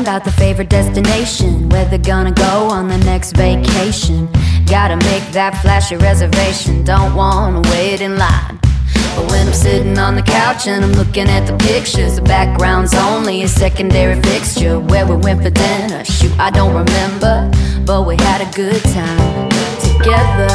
find out the favorite destination, where they're gonna go on the next vacation. Gotta make that flashy reservation, don't wanna wait in line. But when I'm sitting on the couch and I'm looking at the pictures, the background's only a secondary fixture. Where we went for dinner, shoot, I don't remember, but we had a good time together.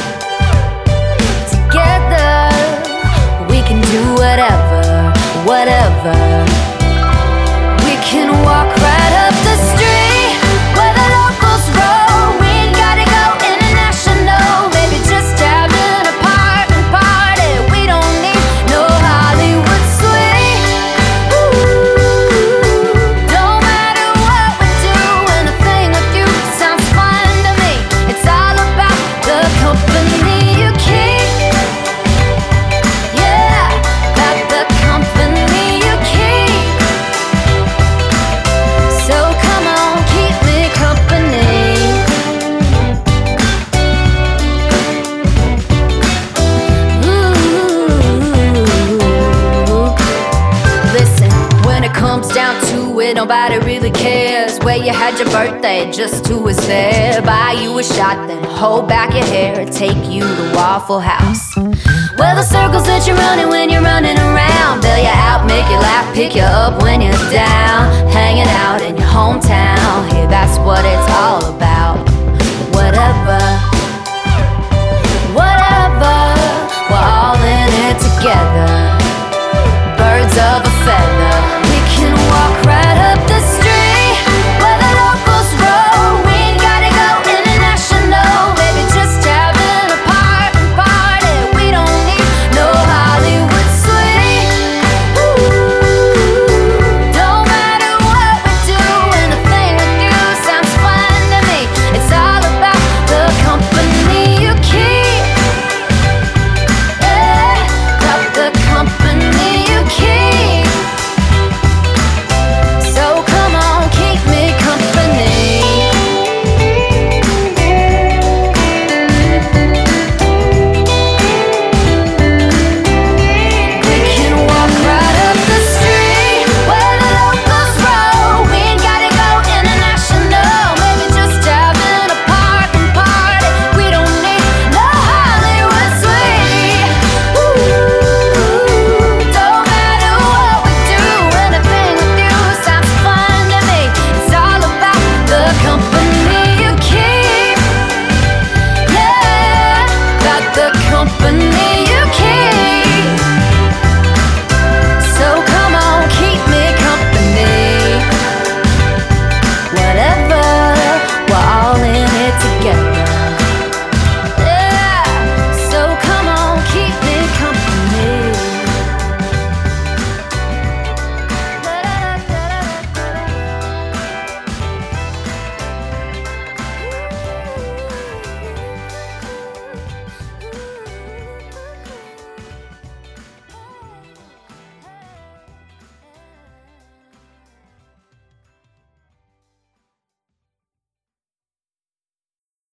Together, we can do whatever, whatever. We can walk right up the street where the locals roll. We ain't gotta go international, maybe just having a apartment party. We don't need no Hollywood suite. Ooh, don't matter what we do, anything with you sounds fun to me. It's all about the company you keep. Yeah, about the company you keep. So come on, keep me company. Ooh. Listen, when it comes down to it, nobody really cares where you had your birthday, just who was there. Buy you a shot, then hold back your hair, take you to Waffle House. Well, the circles that you're running when you're running around, bail you out, make you laugh, pick you up when you're down. Hanging out in your hometown, hey, that's what it's all about.